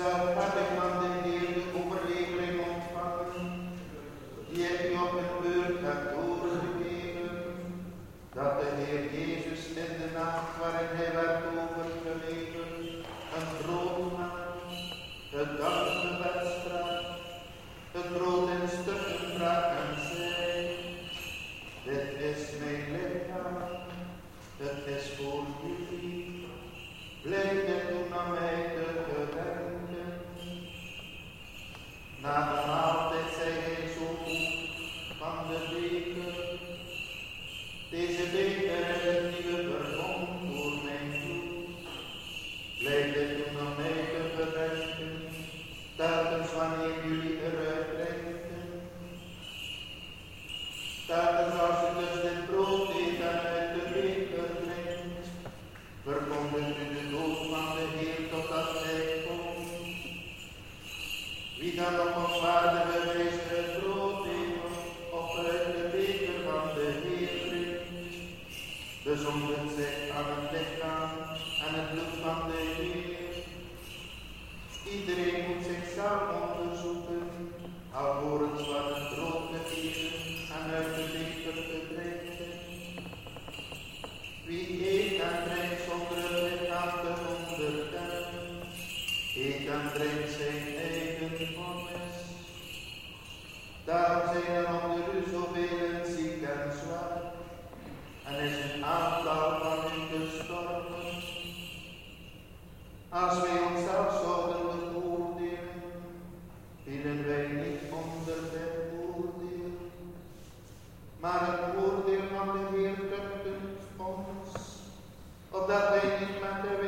Zelf heb ik van de Heer de overlevering ontvangen, die ik u op een beurt heb doorgegeven, dat de Heer Jezus in de nacht waarin hij werd overgeleverd, een brood nam, het dankgebed sprak, het brood in stukken brak en zei: dit is mijn lichaam, het is voor jullie, blijf dit doen aan mij te gedenken. Na de maaltijd zei hij zo van de beker: deze beker is het nieuwe verbond door mijn bloed. Blijf dit doen aan mij te gedenken, telkens wanneer jullie eruit drinken. Telkens als je dus dit brood eet en uit de beker drinkt, verkondigt u de dood van de Heer totdat hij komt. Wie dan op onwaardige wijze het brood eet of uit de beker van de Heer drinkt, bezondigt zich aan het lichaam en het bloed van de Heer. Iedereen moet zichzelf onderzoeken, alvorens van het brood te eten en uit de beker te drinken. Wie eet en drinkt zonder het lichaam te onderkennen, eet en drinkt zijn eigen vonnis. Daarom zijn er onder u zoveel ziek en zwak, en is een aantal van u gestorven. Als wij onszelf zouden beoordelen, vielen wij niet onder dit oordeel, maar het oordeel van de Heer tuchtigt ons, opdat wij niet met de